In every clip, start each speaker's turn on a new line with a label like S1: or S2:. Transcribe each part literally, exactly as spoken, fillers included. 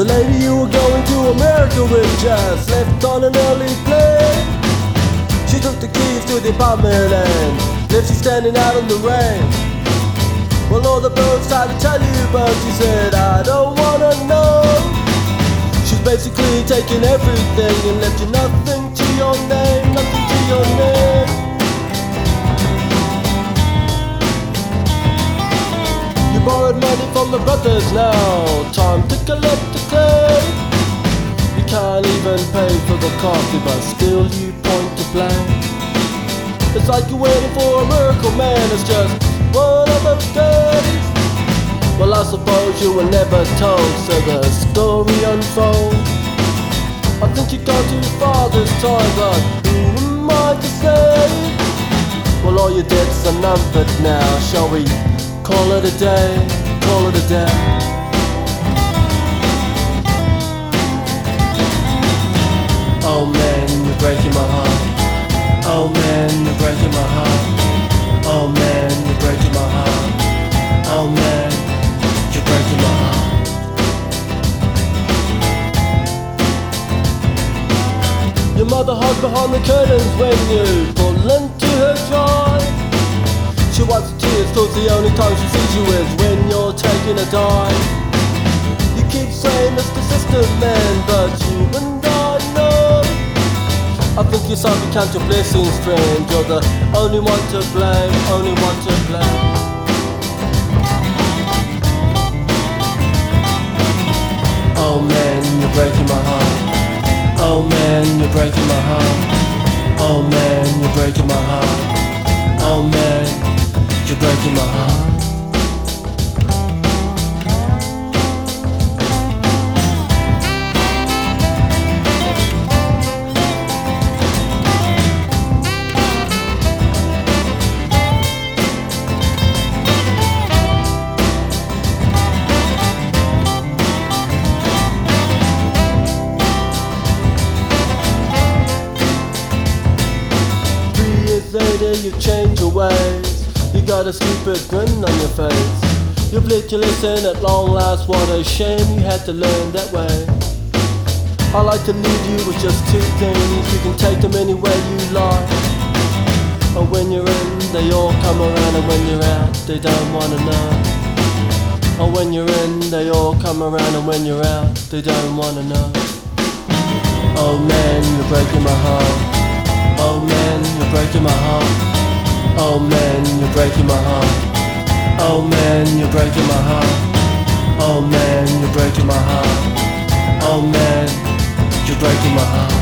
S1: The lady you were going to America with just left on an early plane. She took the keys to the apartment and left you standing out in the rain. Well, all the birds tried to tell you, but you said, I don't wanna know. She's basically taken everything and left you nothing to your name, nothing to your name. You borrowed money from the brothers now, time to collect the clay. You can't even pay for the coffee, but still you point to blame. It's like you're waiting for a miracle, man, it's just one of those days. Well, I suppose you were never told, so the story unfolds. I think you've gone too far this time, but who am I to say? Well, all your debts are numbered now, shall we call it a day, call it a day? Oh man, you're breaking my heart. Oh man, you're breaking my heart. Oh man, you're breaking my heart. Oh man, you're breaking my heart. Your mother hides behind the curtains when you pull into her drive. She wipes her tears cause the only time she sees you is when you're taking a dive. You keep saying it's the system, man, but you and I know. I think you're sorry, count your blessings, friend. You're the only one to blame, only one to blame. Oh man, you're breaking my heart. Oh man, you're breaking my heart. Oh man, you're breaking my heart. Oh man, you're breaking my heart. Later you change your ways. You got a stupid grin on your face. You've lived your lesson at long last. What a shame you had to learn that way. I like to leave you with just two things. You can take them any way you like. And when you're in, they all come around. And when you're out, they don't wanna know. And when you're in, they all come around. And when you're out, they don't wanna know. Oh man, you're breaking my heart. Oh man, you're breaking my heart. Oh man, you're breaking my heart. Oh man, you're breaking my heart. Oh man, you're breaking my heart. Oh man, you're breaking my heart.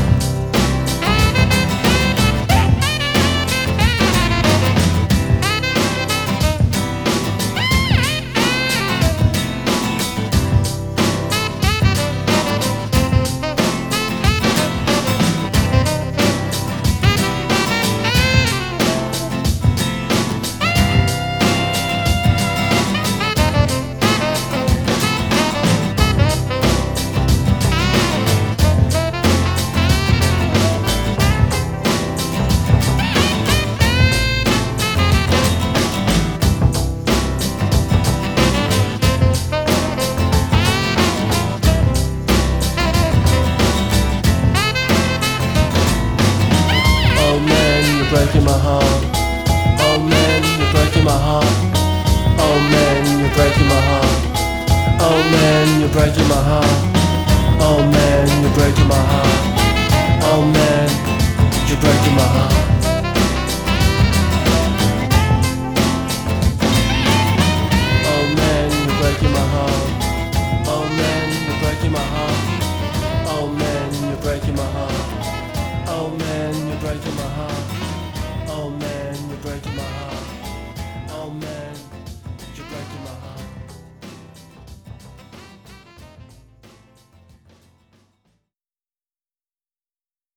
S1: Breaking my heart. Oh man, you're breaking my heart. Oh man, you're breaking my heart. Oh man, you're breaking my heart. Oh man, you're breaking my heart. Oh man, you're breaking my heart.